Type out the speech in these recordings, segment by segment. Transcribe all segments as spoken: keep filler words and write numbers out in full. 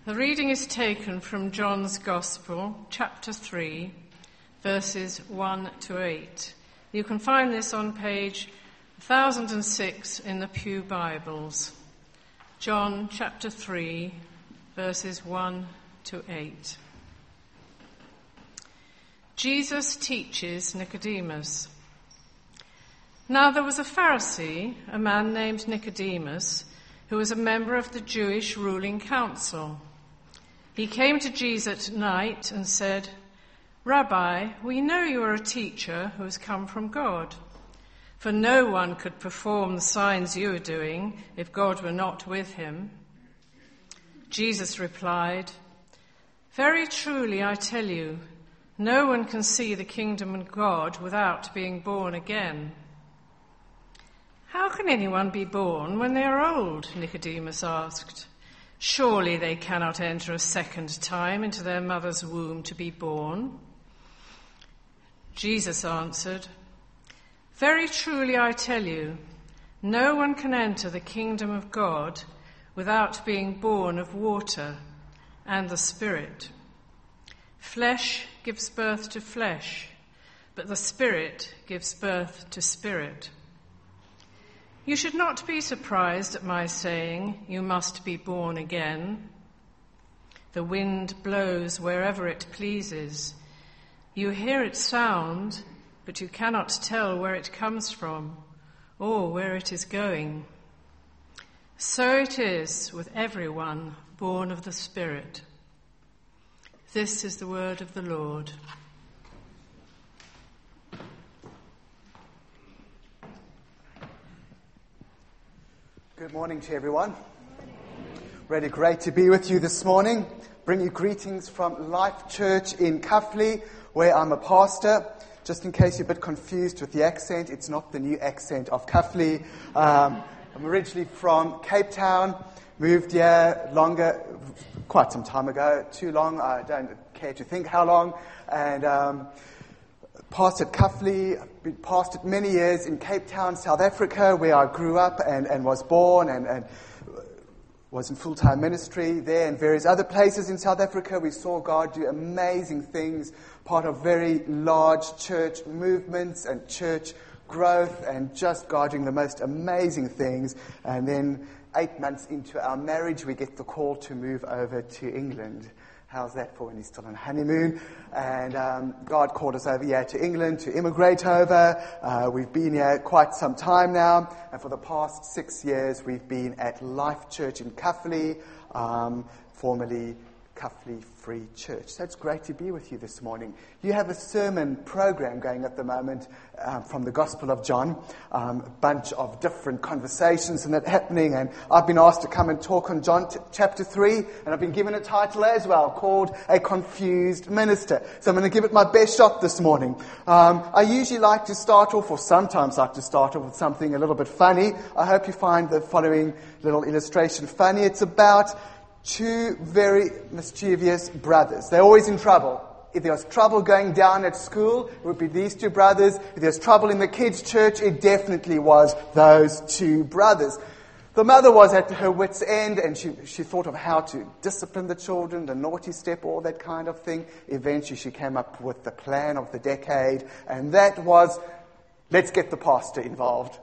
The reading is taken from John's Gospel, chapter three, verses one to eight. You can find this on page one thousand six in the Pew Bibles. John chapter three, verses one to eight. Jesus teaches Nicodemus. Now there was a Pharisee, a man named Nicodemus, who was a member of the Jewish ruling council. He came to Jesus at night and said, "Rabbi, we know you are a teacher who has come from God, for no one could perform the signs you are doing if God were not with him." Jesus replied, "Very truly I tell you, no one can see the kingdom of God without being born again." "How can anyone be born when they are old?" Nicodemus asked. "Surely they cannot enter a second time into their mother's womb to be born." Jesus answered, "Very truly I tell you, no one can enter the kingdom of God without being born of water and the Spirit. Flesh gives birth to flesh, but the Spirit gives birth to spirit. You should not be surprised at my saying, 'You must be born again.' The wind blows wherever it pleases. You hear its sound, but you cannot tell where it comes from or where it is going. So it is with everyone born of the Spirit." This is the word of the Lord. Good morning to everyone. Really great to be with you this morning. Bring you greetings from Life Church in Cuffley, where I'm a pastor. Just in case you're a bit confused with the accent, it's not the new accent of Cuffley. Um, I'm originally from Cape Town, moved here longer, quite some time ago, too long, I don't care to think how long, and um, pastored Cuffley. I've been pastored many years in Cape Town, South Africa, where I grew up and, and was born and, and was in full-time ministry there and various other places in South Africa. We saw God do amazing things, part of very large church movements and church growth, and just God doing the most amazing things. And then eight months into our marriage, we get the call to move over to England. How's that for when he's still on honeymoon? And um, God called us over here to England to immigrate over. Uh, we've been here quite some time now. And for the past six years, we've been at Life Church in Cuffley, um, formerly Cuffley Free Church. So it's great to be with you this morning. You have a sermon program going at the moment um, from the Gospel of John, um, a bunch of different conversations and that happening. And I've been asked to come and talk on John t- chapter three, and I've been given a title as well called A Confused Minister. So I'm going to give it my best shot this morning. Um, I usually like to start off, or sometimes like to start off with something a little bit funny. I hope you find the following little illustration funny. It's about two very mischievous brothers. They're always in trouble. If there was trouble going down at school, it would be these two brothers. If there was trouble in the kids' church, it definitely was those two brothers. The mother was at her wit's end, and she, she thought of how to discipline the children, the naughty step, all that kind of thing. Eventually, she came up with the plan of the decade, and that was, let's get the pastor involved.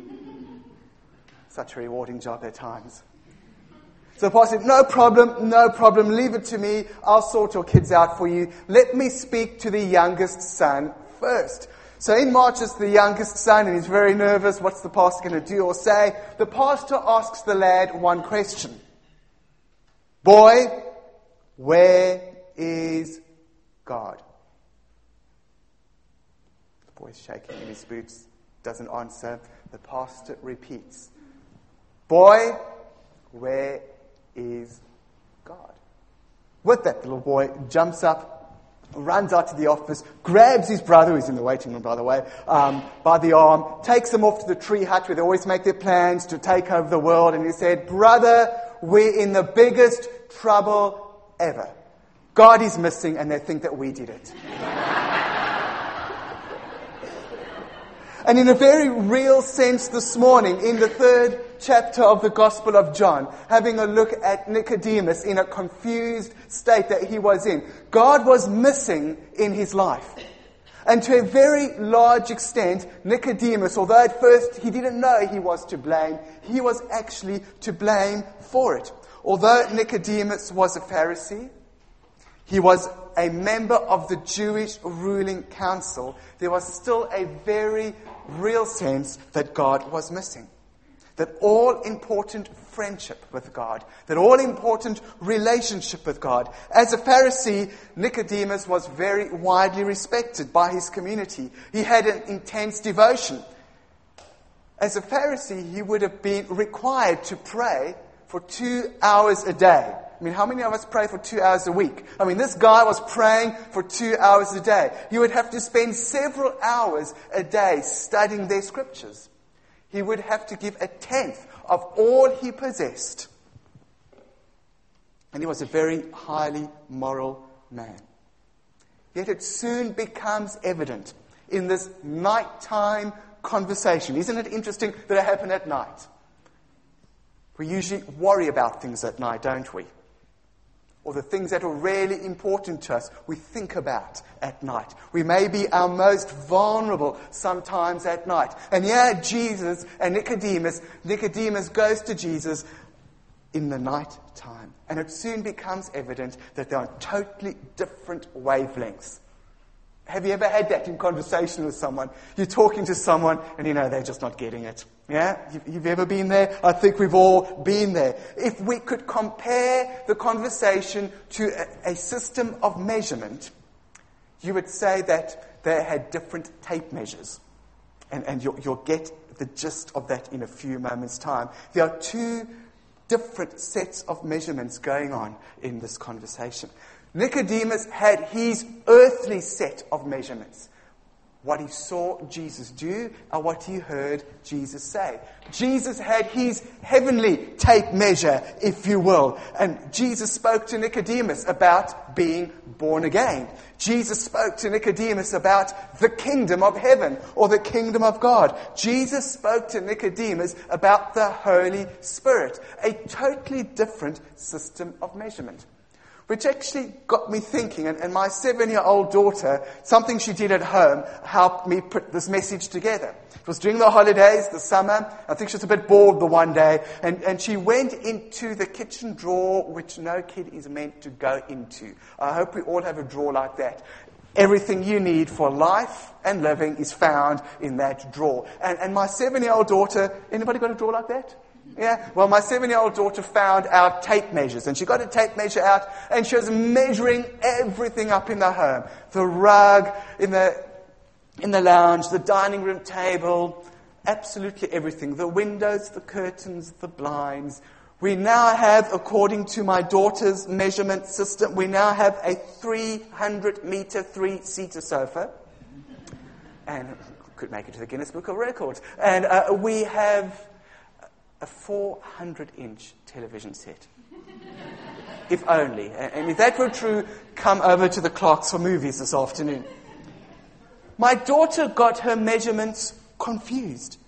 Such a rewarding job at times. So the pastor said, no problem, no problem, leave it to me. I'll sort your kids out for you. Let me speak to the youngest son first. So in marches the youngest son, and he's very nervous. What's the pastor going to do or say? The pastor asks the lad one question. "Boy, where is God?" The boy's shaking in his boots, doesn't answer. The pastor repeats. "Boy, where is God?" With that, the little boy jumps up, runs out to the office, grabs his brother, who's in the waiting room, by the way, um, by the arm, takes him off to the tree hut where they always make their plans to take over the world. And he said, "Brother, we're in the biggest trouble ever. God is missing, and they think that we did it." And in a very real sense this morning, in the third chapter of the Gospel of John, having a look at Nicodemus in a confused state that he was in. God was missing in his life. And to a very large extent, Nicodemus, although at first he didn't know he was to blame, he was actually to blame for it. Although Nicodemus was a Pharisee, he was a member of the Jewish ruling council, there was still a very real sense that God was missing. That all-important friendship with God, that all-important relationship with God. As a Pharisee, Nicodemus was very widely respected by his community. He had an intense devotion. As a Pharisee, he would have been required to pray for two hours a day. I mean, how many of us pray for two hours a week? I mean, this guy was praying for two hours a day. He would have to spend several hours a day studying their scriptures. He would have to give a tenth of all he possessed. And he was a very highly moral man. Yet it soon becomes evident in this nighttime conversation. Isn't it interesting that it happened at night? We usually worry about things at night, don't we? Or the things that are really important to us, we think about at night. We may be our most vulnerable sometimes at night. And yeah, Jesus and Nicodemus, Nicodemus goes to Jesus in the night time. And it soon becomes evident that they're on totally different wavelengths. Have you ever had that in conversation with someone? You're talking to someone and you know they're just not getting it. Yeah? You've, you've ever been there? I think we've all been there. If we could compare the conversation to a, a system of measurement, you would say that they had different tape measures. And, and you'll, you'll get the gist of that in a few moments' time. There are two different sets of measurements going on in this conversation. Nicodemus had his earthly set of measurements. What he saw Jesus do and what he heard Jesus say. Jesus had his heavenly tape measure, if you will. And Jesus spoke to Nicodemus about being born again. Jesus spoke to Nicodemus about the kingdom of heaven or the kingdom of God. Jesus spoke to Nicodemus about the Holy Spirit. A totally different system of measurement. Which actually got me thinking, and, and my seven-year-old daughter, something she did at home, helped me put this message together. It was during the holidays, the summer. I think she was a bit bored the one day, and, and she went into the kitchen drawer, which no kid is meant to go into. I hope we all have a drawer like that. Everything you need for life and living is found in that drawer. And, and my seven-year-old daughter, anybody got a drawer like that? Yeah, well, my seven-year-old daughter found our tape measures, and she got a tape measure out, and she was measuring everything up in the home. The rug, in the in the lounge, the dining room table, absolutely everything. The windows, the curtains, the blinds. We now have, according to my daughter's measurement system, we now have a three hundred meter, three-seater sofa, and could make it to the Guinness Book of Records. And uh, we have a four hundred inch television set. If only. And if that were true, come over to the Clarks for movies this afternoon. My daughter got her measurements confused.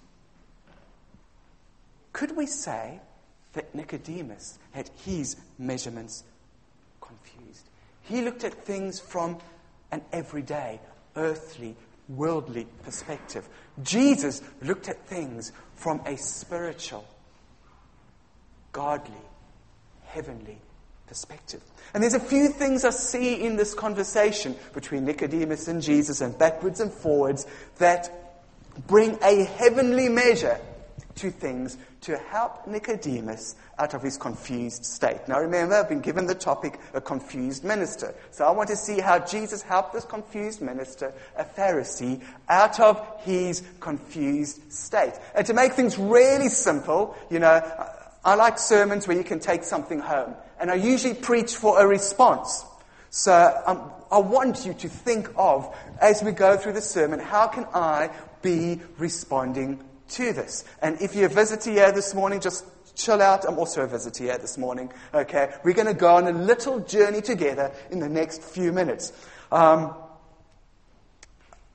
Could we say that Nicodemus had his measurements confused? He looked at things from an everyday, earthly, worldly perspective. Jesus looked at things from a spiritual, godly, heavenly perspective. And there's a few things I see in this conversation between Nicodemus and Jesus and backwards and forwards that bring a heavenly measure to things to help Nicodemus out of his confused state. Now remember, I've been given the topic, a confused minister. So I want to see how Jesus helped this confused minister, a Pharisee, out of his confused state. And to make things really simple, you know, I like sermons where you can take something home. And I usually preach for a response. So um, I want you to think of, as we go through the sermon, how can I be responding to this? And if you're a visitor here this morning, just chill out. I'm also a visitor here this morning. Okay, we're going to go on a little journey together in the next few minutes. Um,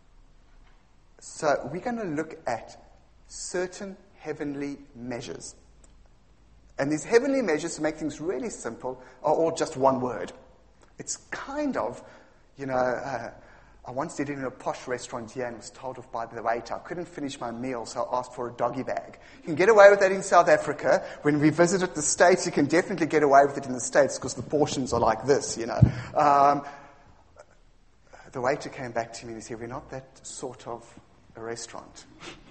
so we're going to look at certain heavenly measures. And these heavenly measures, to make things really simple, are all just one word. It's kind of, you know, uh, I once did it in a posh restaurant here and was told off by the waiter. I couldn't finish my meal, so I asked for a doggy bag. You can get away with that in South Africa. When we visited the States, you can definitely get away with it in the States because the portions are like this, you know. Um, the waiter came back to me and he said, "We're not that sort of a restaurant."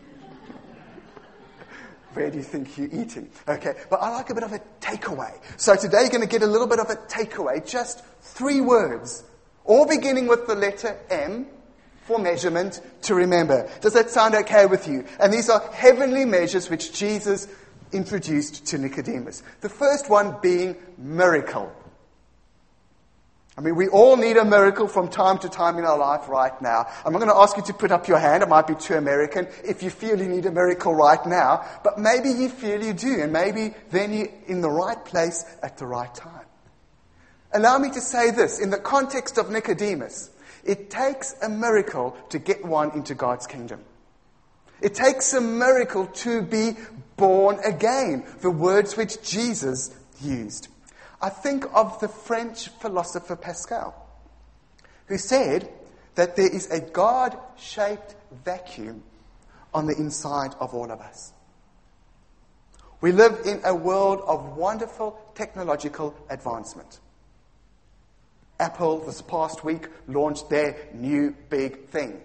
Where do you think you're eating? Okay, but I like a bit of a takeaway. So today you're going to get a little bit of a takeaway. Just three words, all beginning with the letter M for measurement to remember. Does that sound okay with you? And these are heavenly measures which Jesus introduced to Nicodemus. The first one being miracle. I mean, we all need a miracle from time to time in our life right now. I'm not going to ask you to put up your hand. It might be too American if you feel you need a miracle right now. But maybe you feel you do. And maybe then you're in the right place at the right time. Allow me to say this. In the context of Nicodemus, it takes a miracle to get one into God's kingdom. It takes a miracle to be born again. The words which Jesus used. I think of the French philosopher Pascal, who said that there is a God-shaped vacuum on the inside of all of us. We live in a world of wonderful technological advancement. Apple, this past week, launched their new big thing.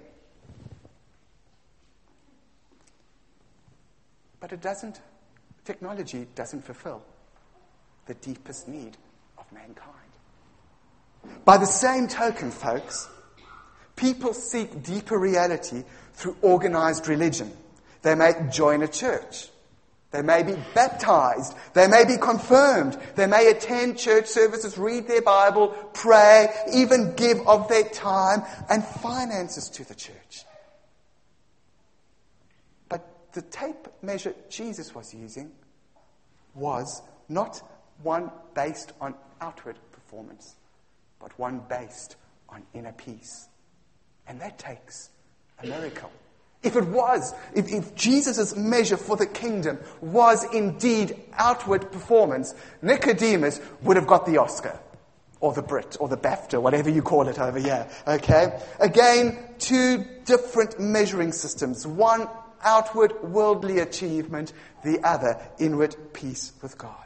But it doesn't, technology doesn't fulfill the deepest need of mankind. By the same token, folks, people seek deeper reality through organized religion. They may join a church. They may be baptized. They may be confirmed. They may attend church services, read their Bible, pray, even give of their time and finances to the church. But the tape measure Jesus was using was not one based on outward performance, but one based on inner peace. And that takes a miracle. If it was, if, if Jesus' measure for the kingdom was indeed outward performance, Nicodemus would have got the Oscar, or the Brit, or the BAFTA, whatever you call it over here. Okay? Again, two different measuring systems. One outward worldly achievement, the other inward peace with God.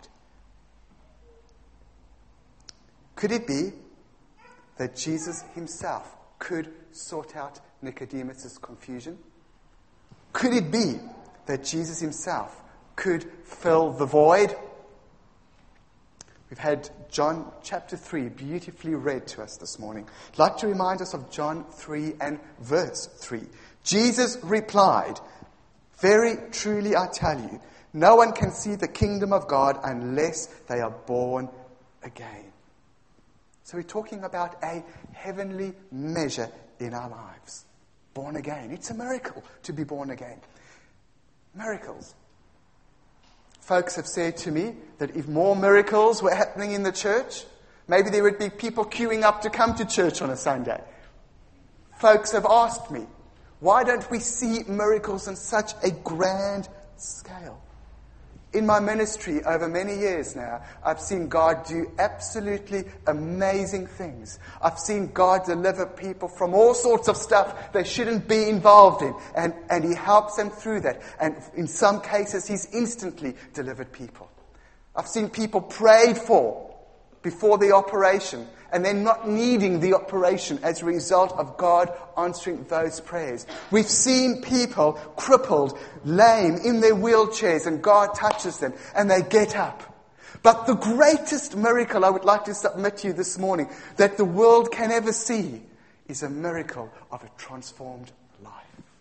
Could it be that Jesus himself could sort out Nicodemus' confusion? Could it be that Jesus himself could fill the void? We've had John chapter three beautifully read to us this morning. I'd like to remind us of John three and verse three. Jesus replied, "Very truly I tell you, no one can see the kingdom of God unless they are born again." So we're talking about a heavenly measure in our lives. Born again. It's a miracle to be born again. Miracles. Folks have said to me that if more miracles were happening in the church, maybe there would be people queuing up to come to church on a Sunday. Folks have asked me, why don't we see miracles on such a grand scale? In my ministry over many years now, I've seen God do absolutely amazing things. I've seen God deliver people from all sorts of stuff they shouldn't be involved in. And, and He helps them through that. And in some cases, He's instantly delivered people. I've seen people prayed for before the operation, and then not needing the operation as a result of God answering those prayers. We've seen people crippled, lame, in their wheelchairs, and God touches them, and they get up. But the greatest miracle I would like to submit to you this morning that the world can ever see is a miracle of a transformed life.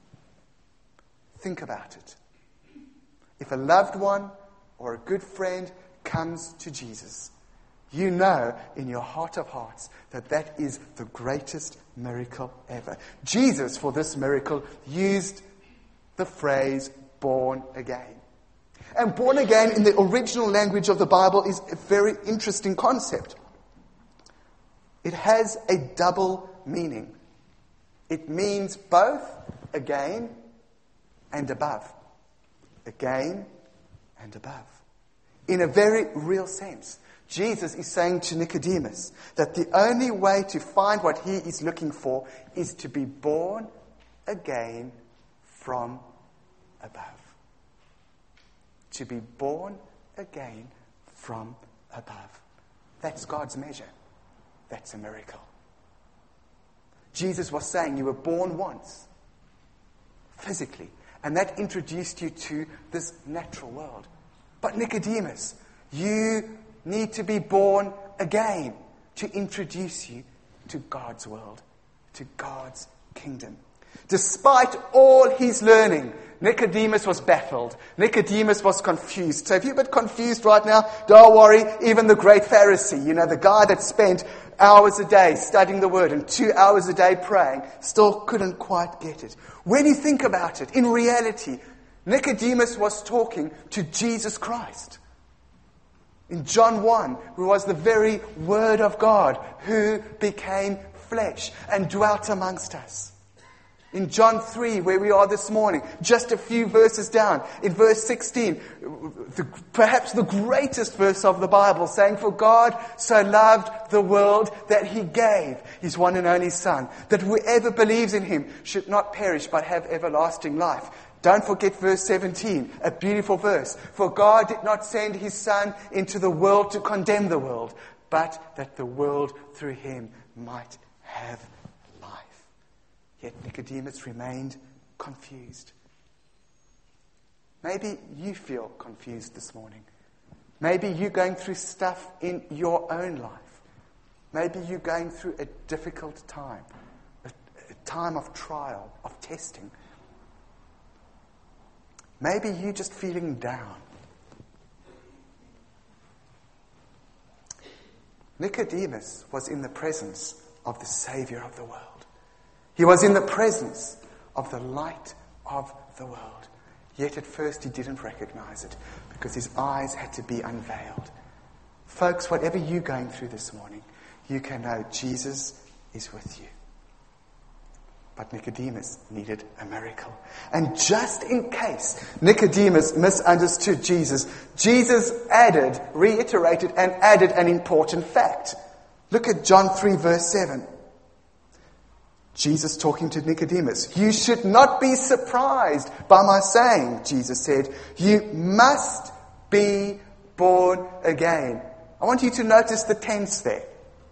Think about it. If a loved one or a good friend comes to Jesus, you know in your heart of hearts that that is the greatest miracle ever. Jesus, for this miracle, used the phrase born again. And born again in the original language of the Bible is a very interesting concept. It has a double meaning. It means both again and above. Again and above. In a very real sense, Jesus is saying to Nicodemus that the only way to find what he is looking for is to be born again from above. To be born again from above. That's God's measure. That's a miracle. Jesus was saying you were born once, physically, and that introduced you to this natural world. But Nicodemus, you need to be born again to introduce you to God's world, to God's kingdom. Despite all his learning, Nicodemus was baffled. Nicodemus was confused. So if you're a bit confused right now, don't worry. Even the great Pharisee, you know, the guy that spent hours a day studying the Word and two hours a day praying, still couldn't quite get it. When you think about it, in reality, Nicodemus was talking to Jesus Christ. In John one, who was the very Word of God, who became flesh and dwelt amongst us. In John three, where we are this morning, just a few verses down, in verse sixteen, the, perhaps the greatest verse of the Bible, saying, "For God so loved the world that he gave his one and only Son, that whoever believes in him should not perish but have everlasting life." Don't forget verse seventeen, a beautiful verse. "For God did not send his Son into the world to condemn the world, but that the world through him might have life." Yet Nicodemus remained confused. Maybe you feel confused this morning. Maybe you're going through stuff in your own life. Maybe you're going through a difficult time, a, a time of trial, of testing. Maybe you're just feeling down. Nicodemus was in the presence of the Savior of the world. He was in the presence of the light of the world. Yet at first he didn't recognize it because his eyes had to be unveiled. Folks, whatever you're going through this morning, you can know Jesus is with you. But Nicodemus needed a miracle. And just in case Nicodemus misunderstood Jesus, Jesus added, reiterated and added an important fact. Look at John three verse seven. Jesus talking to Nicodemus. "You should not be surprised by my saying," Jesus said, "you must be born again." I want you to notice the tense there.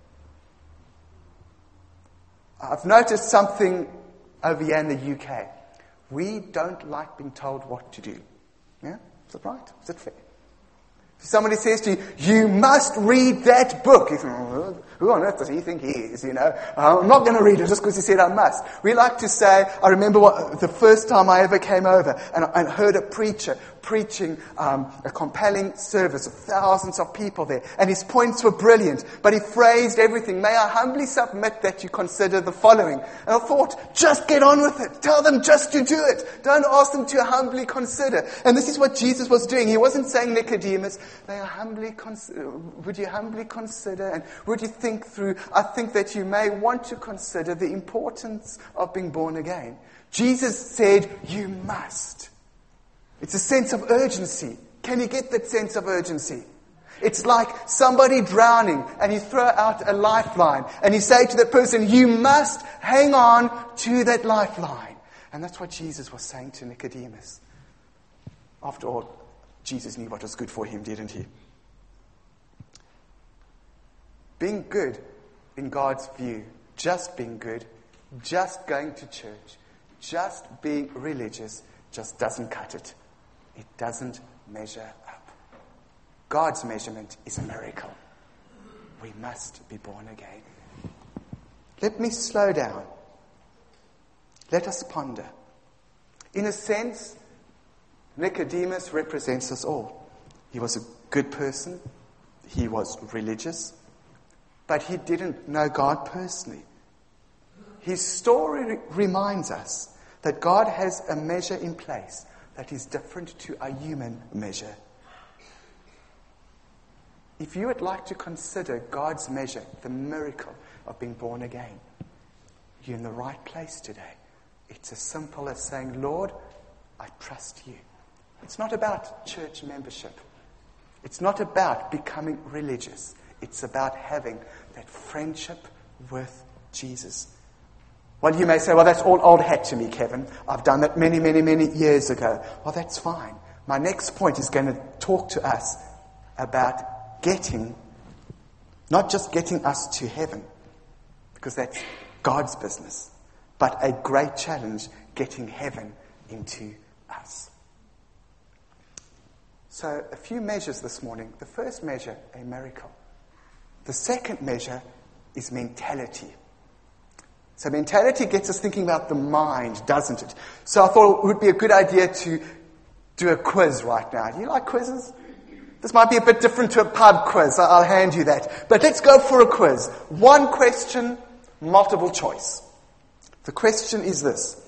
I've noticed something over here in the U K. We don't like being told what to do. Yeah? Is that right? Is that fair? If somebody says to you, "You must read that book," you think, oh, who on earth does he think he is, you know? I'm not going to read it just because he said I must. We like to say, I remember what, the first time I ever came over and, and heard a preacher preaching um, a compelling service of thousands of people there. And his points were brilliant, but he phrased everything. "May I humbly submit that you consider the following." And I thought, just get on with it. Tell them just to do it. Don't ask them to humbly consider. And this is what Jesus was doing. He wasn't saying, "Nicodemus, may I humbly consider, would you humbly consider and would you think through, I think that you may want to consider the importance of being born again." Jesus said, "You must." It's a sense of urgency. Can you get that sense of urgency? It's like somebody drowning and you throw out a lifeline and you say to that person, "You must hang on to that lifeline." And that's what Jesus was saying to Nicodemus. After all, Jesus knew what was good for him, didn't he? Being good in God's view, just being good, just going to church, just being religious, just doesn't cut it. It doesn't measure up. God's measurement is a miracle. We must be born again. Let me slow down. Let us ponder. In a sense, Nicodemus represents us all. He was a good person. He was religious. But he didn't know God personally. His story reminds us that God has a measure in place that is different to our human measure. If you would like to consider God's measure, the miracle of being born again, you're in the right place today. It's as simple as saying, "Lord, I trust you." It's not about church membership. It's not about becoming religious. It's about having that friendship with Jesus. Well, you may say, well, that's all old hat to me, Kevin. I've done that many, many, many years ago. Well, that's fine. My next point is going to talk to us about getting, not just getting us to heaven, because that's God's business, but a great challenge, getting heaven into us. So, a few measures this morning. The first measure, a miracle. The second measure is mentality. So mentality gets us thinking about the mind, doesn't it? So I thought it would be a good idea to do a quiz right now. Do you like quizzes? This might be a bit different to a pub quiz. I'll hand you that. But let's go for a quiz. One question, multiple choice. The question is this.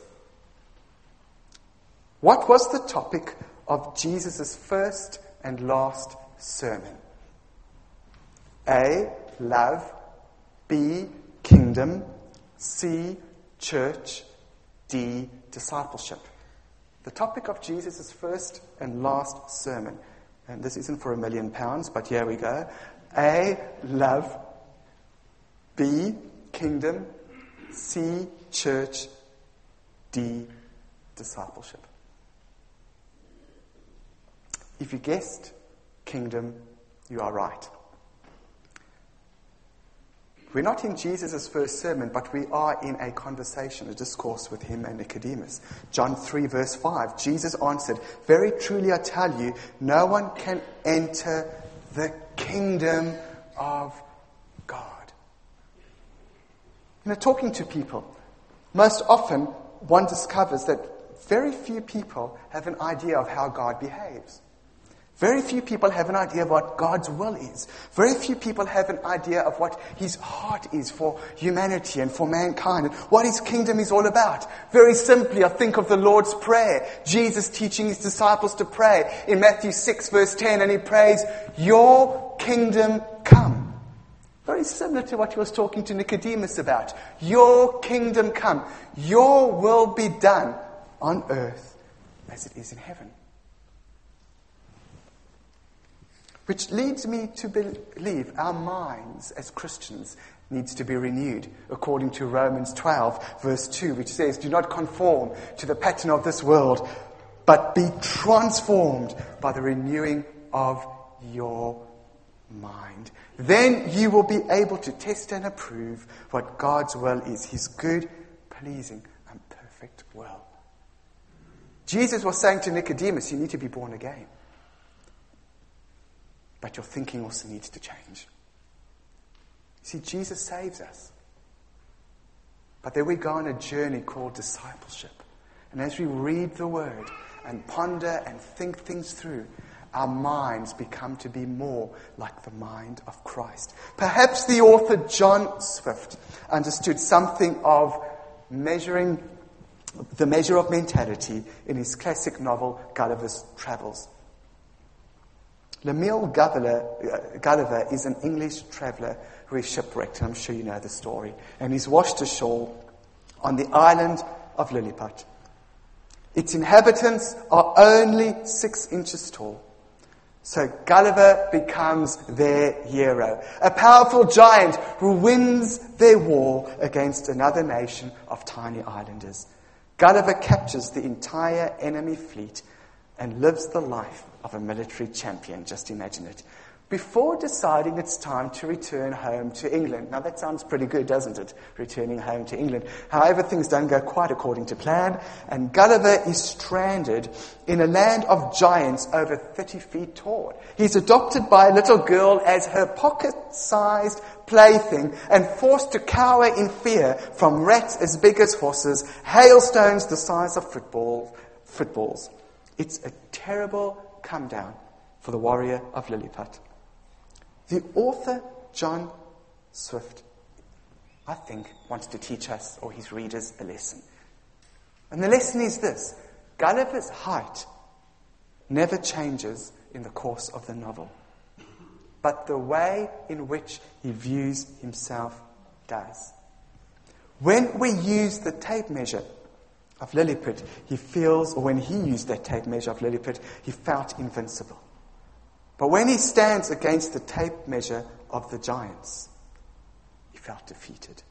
What was the topic of Jesus' first and last sermon? A, love. B, kingdom. C, church. D, discipleship. The topic of Jesus' first and last sermon. And this isn't for a million pounds, but here we go. A, love. B, kingdom. C, church. D, discipleship. If you guessed kingdom, you are right. We're not in Jesus' first sermon, but we are in a conversation, a discourse with him and Nicodemus. John three verse five, Jesus answered, "Very truly I tell you, no one can enter the kingdom of God." You know, talking to people, most often one discovers that very few people have an idea of how God behaves. Very few people have an idea of what God's will is. Very few people have an idea of what his heart is for humanity and for mankind, and what his kingdom is all about. Very simply, I think of the Lord's Prayer. Jesus teaching his disciples to pray in Matthew six verse ten, and he prays, "Your kingdom come." Very similar to what he was talking to Nicodemus about. Your kingdom come. Your will be done on earth as it is in heaven. Which leads me to believe our minds as Christians needs to be renewed, according to Romans twelve, verse two, which says, "Do not conform to the pattern of this world, but be transformed by the renewing of your mind. Then you will be able to test and approve what God's will is, his good, pleasing, and perfect will." Jesus was saying to Nicodemus, you need to be born again. But your thinking also needs to change. See, Jesus saves us. But then we go on a journey called discipleship. And as we read the Word and ponder and think things through, our minds become to be more like the mind of Christ. Perhaps the author John Swift understood something of measuring the measure of mentality in his classic novel, Gulliver's Travels. Lemuel Gulliver, uh, Gulliver is an English traveller who is shipwrecked, and I'm sure you know the story. And he's washed ashore on the island of Lilliput. Its inhabitants are only six inches tall. So Gulliver becomes their hero, a powerful giant who wins their war against another nation of tiny islanders. Gulliver captures the entire enemy fleet and lives the life of a military champion. Just imagine it. Before deciding it's time to return home to England. Now that sounds pretty good, doesn't it? Returning home to England. However, things don't go quite according to plan, and Gulliver is stranded in a land of giants over thirty feet tall. He's adopted by a little girl as her pocket-sized plaything and forced to cower in fear from rats as big as horses, hailstones the size of football, footballs. It's a terrible come down for the warrior of Lilliput. The author, John Swift, I think, wants to teach us, or his readers, a lesson. And the lesson is this: Gulliver's height never changes in the course of the novel, but the way in which he views himself does. When we use the tape measure of Lilliput, he feels, or when he used that tape measure of Lilliput, he felt invincible. But when he stands against the tape measure of the giants, he felt defeated.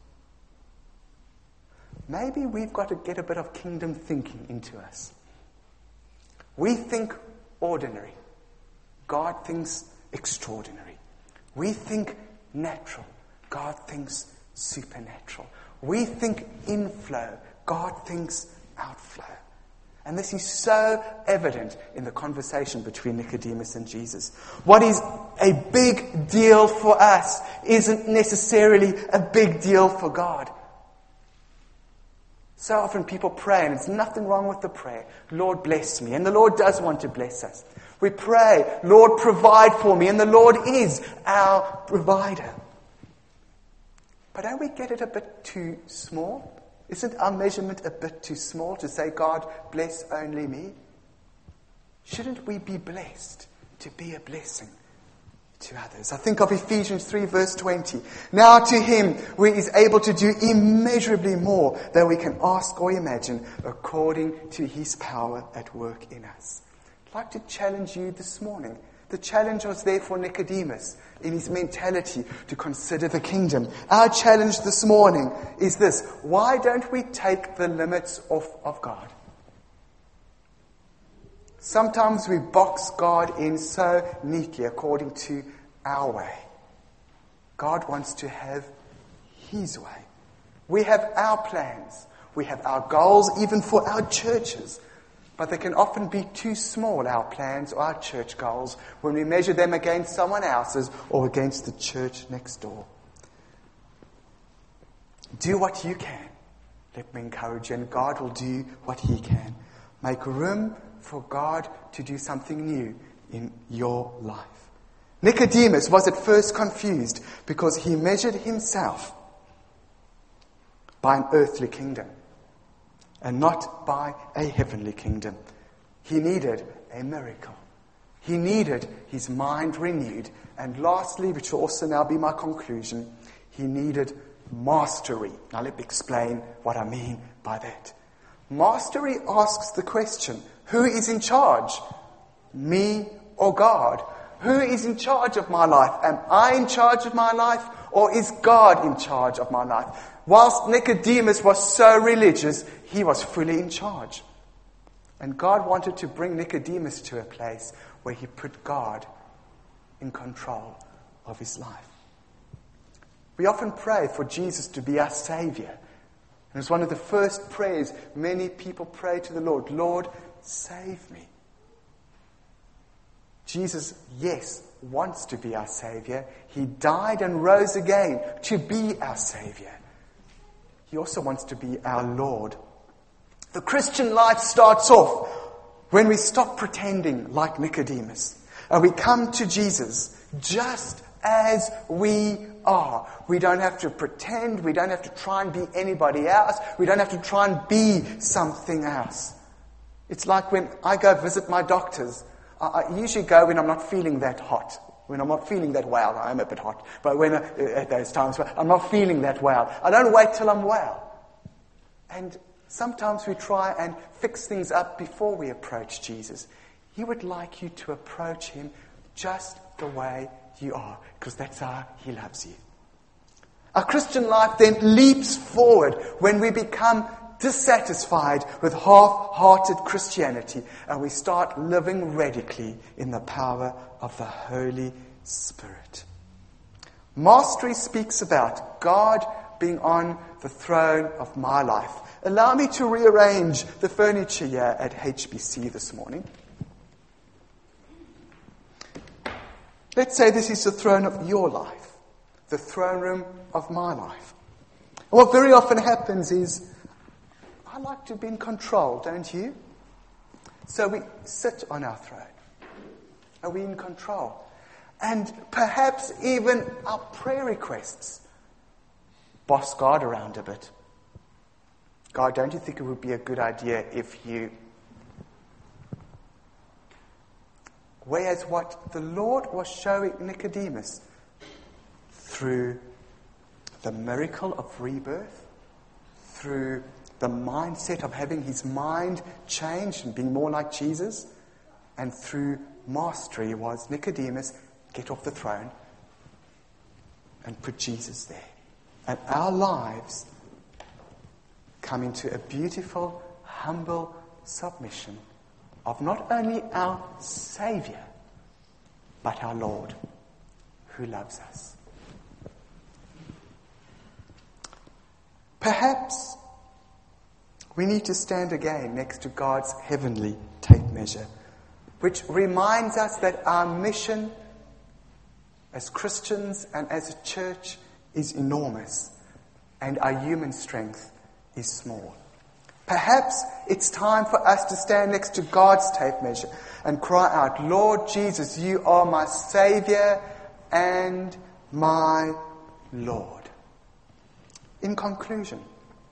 Maybe we've got to get a bit of kingdom thinking into us. We think ordinary. God thinks extraordinary. We think natural. God thinks supernatural. We think inflow. God thinks outflow. And this is so evident in the conversation between Nicodemus and Jesus. What is a big deal for us isn't necessarily a big deal for God. So often people pray, and there's nothing wrong with the prayer. Lord, bless me. And the Lord does want to bless us. We pray, Lord, provide for me. And the Lord is our provider. But don't we get it a bit too small? Isn't our measurement a bit too small to say, God, bless only me? Shouldn't we be blessed to be a blessing to others? I think of Ephesians three verse twenty. Now to him who is able to do immeasurably more than we can ask or imagine, according to his power at work in us. I'd like to challenge you this morning. The challenge was there for Nicodemus in his mentality to consider the kingdom. Our challenge this morning is this: why don't we take the limits off of God? Sometimes we box God in so neatly according to our way. God wants to have his way. We have our plans. We have our goals, even for our churches. But they can often be too small, our plans or our church goals, when we measure them against someone else's or against the church next door. Do what you can. Let me encourage you, and God will do what he can. Make room for God to do something new in your life. Nicodemus was at first confused because he measured himself by an earthly kingdom and not by a heavenly kingdom. He needed a miracle. He needed his mind renewed. And lastly, which will also now be my conclusion, he needed mastery. Now let me explain what I mean by that. Mastery asks the question, who is in charge? Me or God? Who is in charge of my life? Am I in charge of my life, or is God in charge of my life? Whilst Nicodemus was so religious, he was fully in charge. And God wanted to bring Nicodemus to a place where he put God in control of his life. We often pray for Jesus to be our Savior. And it's one of the first prayers many people pray to the Lord. Lord, save me. Jesus, yes, wants to be our Savior. He died and rose again to be our Savior. He also wants to be our Lord. The Christian life starts off when we stop pretending like Nicodemus and we come to Jesus just as we are. We don't have to pretend. We don't have to try and be anybody else. We don't have to try and be something else. It's like when I go visit my doctors. I usually go when I'm not feeling that hot. When I'm not feeling that well. I am a bit hot. But when uh, at those times when I'm not feeling that well, I don't wait till I'm well. And sometimes we try and fix things up before we approach Jesus. He would like you to approach him just the way you are, because that's how he loves you. Our Christian life then leaps forward when we become dissatisfied with half-hearted Christianity and we start living radically in the power of the Holy Spirit. Mastery speaks about God being on the throne of my life. Allow me to rearrange the furniture here at H B C this morning. Let's say this is the throne of your life, the throne room of my life. And what very often happens is, I like to be in control, don't you? So we sit on our throne. Are we in control? And perhaps even our prayer requests boss God around a bit. God, don't you think it would be a good idea if you... Whereas what the Lord was showing Nicodemus through the miracle of rebirth, through the mindset of having his mind changed and being more like Jesus, and through mastery was Nicodemus, get off the throne and put Jesus there. And our lives come into a beautiful, humble submission of not only our Saviour, but our Lord, who loves us. Perhaps we need to stand again next to God's heavenly tape measure, which reminds us that our mission as Christians and as a church is enormous, and our human strength is small. Perhaps it's time for us to stand next to God's tape measure and cry out, Lord Jesus, you are my Saviour and my Lord. In conclusion,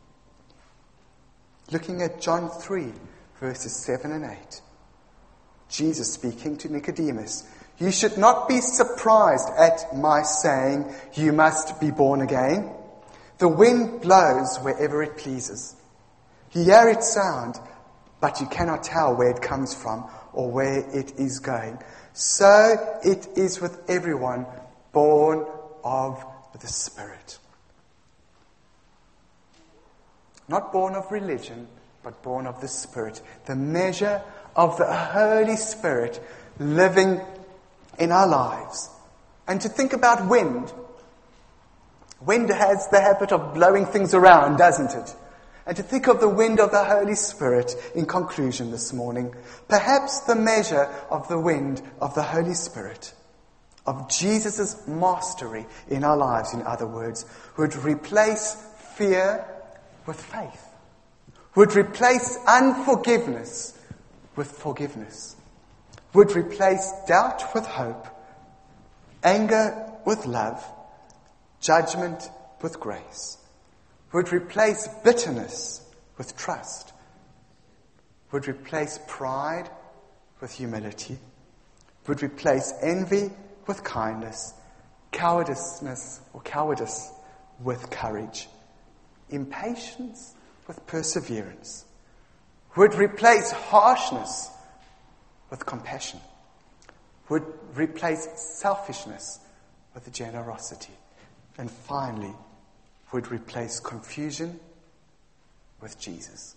looking at John three, verses seven and eight, Jesus speaking to Nicodemus, you should not be surprised at my saying, you must be born again. The wind blows wherever it pleases. You hear its sound, but you cannot tell where it comes from or where it is going. So it is with everyone born of the Spirit. Not born of religion, but born of the Spirit. The measure of the Holy Spirit living in our lives. And to think about wind. Wind has the habit of blowing things around, doesn't it? And to think of the wind of the Holy Spirit in conclusion this morning. Perhaps the measure of the wind of the Holy Spirit, of Jesus' mastery in our lives, in other words, would replace fear with faith, would replace unforgiveness with forgiveness, would replace doubt with hope, anger with love, judgment with grace, would replace bitterness with trust, would replace pride with humility, would replace envy with kindness, cowardice or cowardice with courage, impatience with perseverance, would replace harshness with compassion, would replace selfishness with generosity, and finally would replace confusion with Jesus.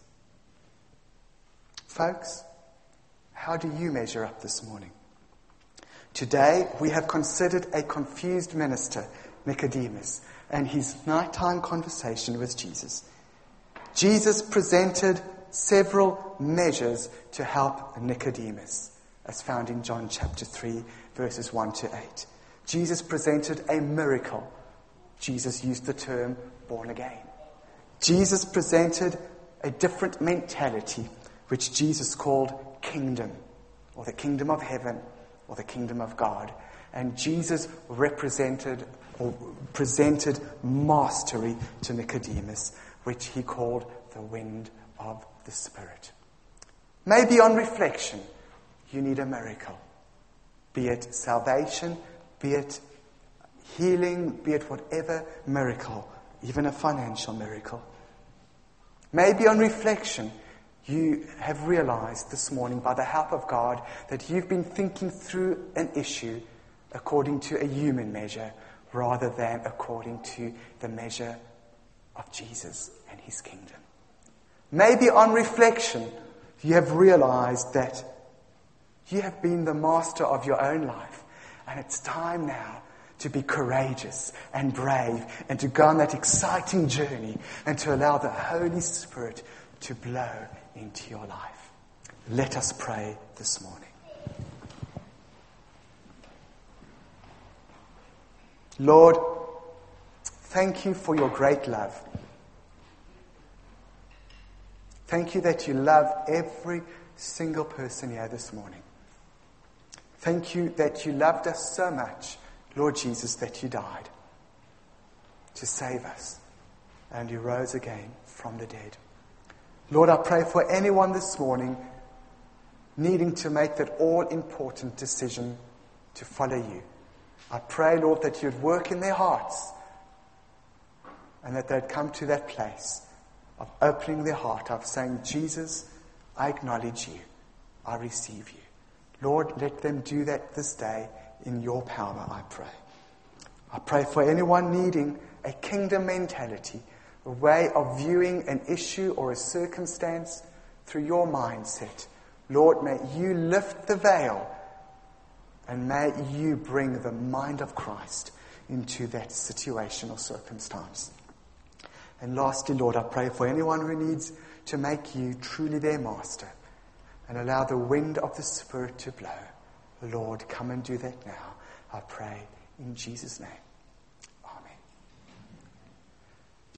Folks, how do you measure up this morning? Today we have considered a confused minister, Nicodemus, and his nighttime conversation with Jesus. Jesus presented several measures to help Nicodemus, as found in John chapter three, verses one to eight. Jesus presented a miracle. Jesus used the term born again. Jesus presented a different mentality, which Jesus called kingdom, or the kingdom of heaven, or the kingdom of God. And Jesus represented or presented mastery to Nicodemus, which he called the wind of the Spirit. Maybe on reflection, you need a miracle. Be it salvation, be it healing, be it whatever miracle, even a financial miracle. Maybe on reflection, you have realized this morning by the help of God that you've been thinking through an issue according to a human measure rather than according to the measure of Jesus and his kingdom. Maybe on reflection, you have realized that you have been the master of your own life, and it's time now to be courageous and brave and to go on that exciting journey and to allow the Holy Spirit to blow into your life. Let us pray this morning. Lord, thank you for your great love. Thank you that you love every single person here this morning. Thank you that you loved us so much, Lord Jesus, that you died to save us and you rose again from the dead. Lord, I pray for anyone this morning needing to make that all-important decision to follow you. I pray, Lord, that you'd work in their hearts and that they'd come to that place of opening their heart, of saying, Jesus, I acknowledge you. I receive you. Lord, let them do that this day in your power, I pray. I pray for anyone needing a kingdom mentality, a way of viewing an issue or a circumstance through your mindset. Lord, may you lift the veil and may you bring the mind of Christ into that situation or circumstance. And lastly, Lord, I pray for anyone who needs to make you truly their master and allow the wind of the Spirit to blow. Lord, come and do that now. I pray in Jesus' name.